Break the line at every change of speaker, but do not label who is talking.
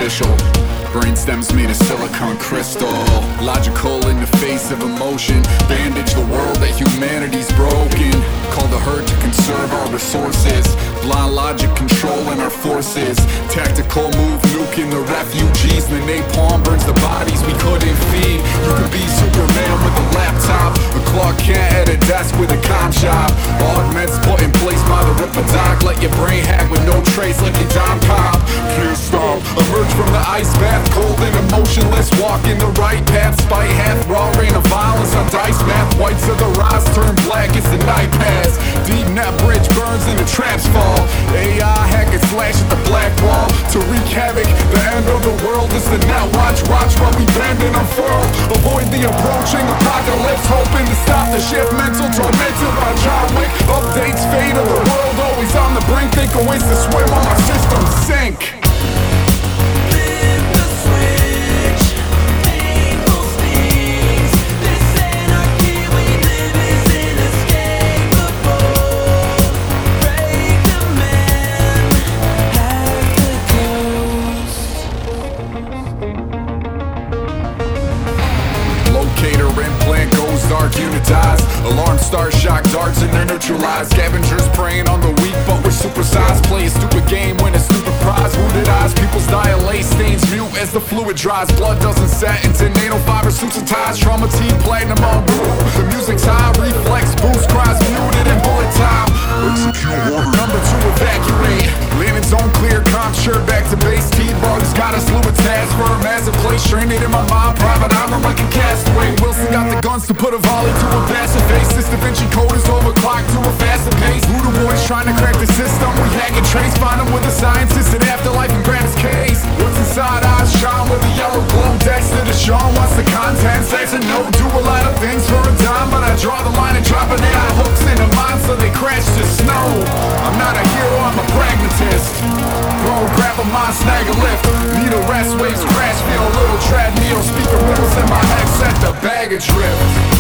superficial. Brainstem's made of silicon crystal. Logical in the face of emotion. Bandage the world that humanity's broken. Call the herd to conserve our resources. Blind logic controlling our forces. Tactical move nuking the refugees. The napalm burns the bodies we couldn't feed. You could be Superman with a laptop, a Clark Kent at a desk with a cop job. Augments put in place by the Ripperdoc. Let your brain hack with no trace like a Don Pop. Can't stop. Emerge from the ice bath, cold and emotionless. Walking the right path, spite hath raw rain of violence on dice math. Whites of the rise turn black, it's the night pass. Deep net bridge burns and the traps fall. AI hack and slash at the black wall to wreak havoc. The end of the world is the net. Watch while we bend and unfurl. Avoid the approaching apocalypse, hoping to stop the shift. Mental tormented by John Wick. Updates fate of the world, always on the brink. Think of ways to swim on my system sink. Locator implant goes dark, unitized. Alarm stars, shock darts and they're neutralized. Scavengers preying on the weak but we're supersized. Play a stupid game, win a stupid prize. Wounded eyes, people's dilate, stains mute as the fluid dries. Blood doesn't set into NATO fibers, suits and ties. Trauma T, platinum on blue. The music's high, reflex boost, cries muted and bullet time. Execute order number 2, evacuate. Landing zone clear, comp shirt back to base. T-bugs got us fluid task firm as a place. Stranded in my mind, private armor like a castaway. Wilson got the guns to put a volley to a passive face. This Da Vinci code is overclocked to a faster pace. Voodoo boys trying to crack the system. We hack and trace, find them with the scientists in afterlife and grab his case. What's inside eyes shine with a yellow glow. Dexter Deshawn wants the content. Says a no, do a lot of things for a dime, but I draw the line and drop an AI hooks in the mind so they crash to snow. I'm not a hero, I'm a pragmatist. Throw, grab a mind, snag a lift. Need a rest, waves crash, feel a little treadmill. Speaker ripples in my head, set the baggage drift.